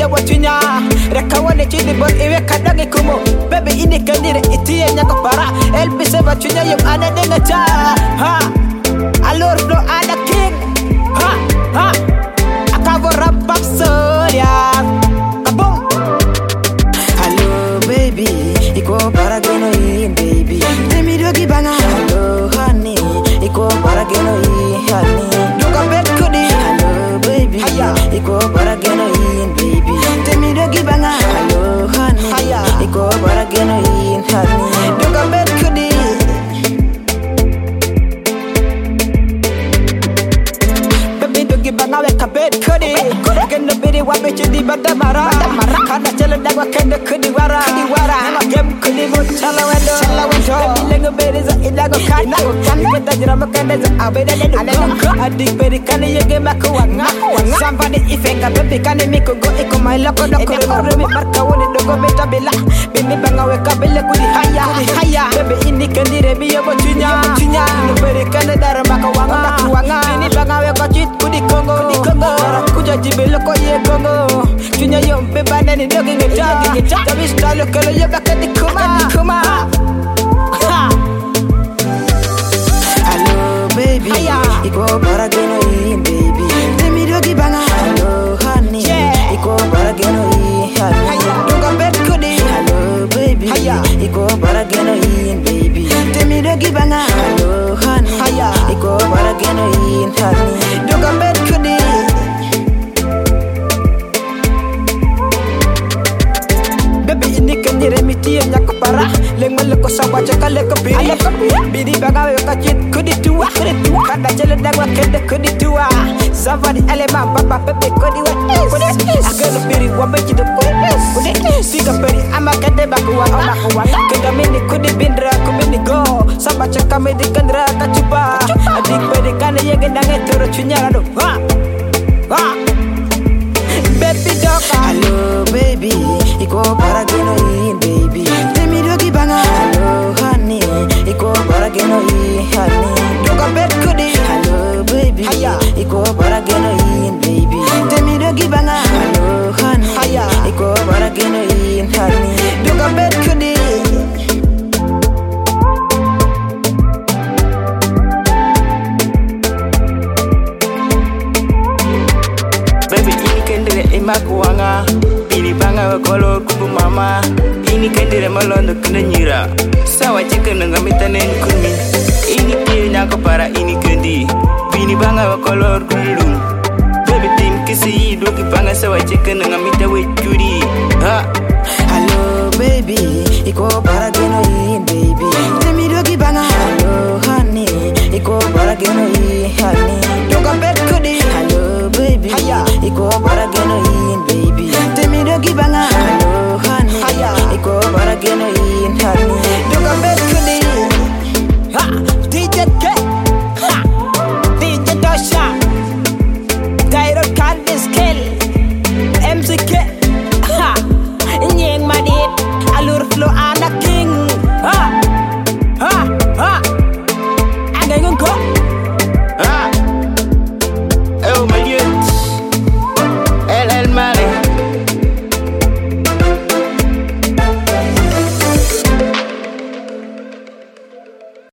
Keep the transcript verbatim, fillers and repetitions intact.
biya watunya reka wone chidi bot iwe kadangi kumo baby ini kandire itiye nyaka para elbise batunya yum ana denga cha ha alor flow ana king ha ha akavo rap up soya kaboom hello baby iko para geno in baby temi dogi banga hello honey iko para geno in honey doga bet kudi hello baby iko para geno in baby temi dogi banga hello honey iko para geno in honey doga bet kudi baby dogi banga we kabet kudi geno biri wa bechi di badamara kana jelo dagwa kende kudi wara kudi wara nama gem kudi go chala wendo chala wendo lengo beri za idago kana kan kita jirama kende za abeda de do adik beri kane yege makwanga somebody ifenga baby kane miko go iko my loko doko ro mi marka woni dogo beta bela bimi banga we kabele kudi haya kudi haya baby ini kandire bi yobo tunya tunya no beri kane dara makwanga makwanga ini banga we ko chit kudi kongo kudi kongo kuja jibelo ko ye kongo tunya yom be banani dogi ngeta ngeta tabi style kala yoba kadi kuma kuma hello baby iko para geno in baby temi dogi banga hello honey iko para geno in honey doga bet kudi hello baby iko para geno in baby temi dogi banga hello honey iko para geno in honey doga bet kudi baby ini kandire mitiye nyaka para leng maleko sawa chakale ko biri biri banga we ka chit kudi tuwa kada jele dagwa kende kudi tuwa savani elema papa pepe kudi wa agalo biri wa beji do kudi siga beri ama kende bakwa bakwa kenda mini kudi bindra kumini go samba chaka medi kandra kachuba adik beri kane yege dange toro chunyara do ha ha baby doka hello baby iko para geno in baby temi dogi banga hello honey iko para geno in honey doga bet kudi hello baby iko para geno in baby temi dogi banga hello honey iko para geno in honey doga bet kudi baby ini kendere imakuanga bini banga kolor kubu mama ini kendere malondo kena nyira sawa chicken ngamitane kumi ini pie nyako para ini kendi bini banga kolor kubu baby tim kisi doki banga sawa chicken ngamita we churi ha hello baby iko para geno in baby temi dogi banga hello honey iko para geno in honey doga bet kudi hello baby iko para geno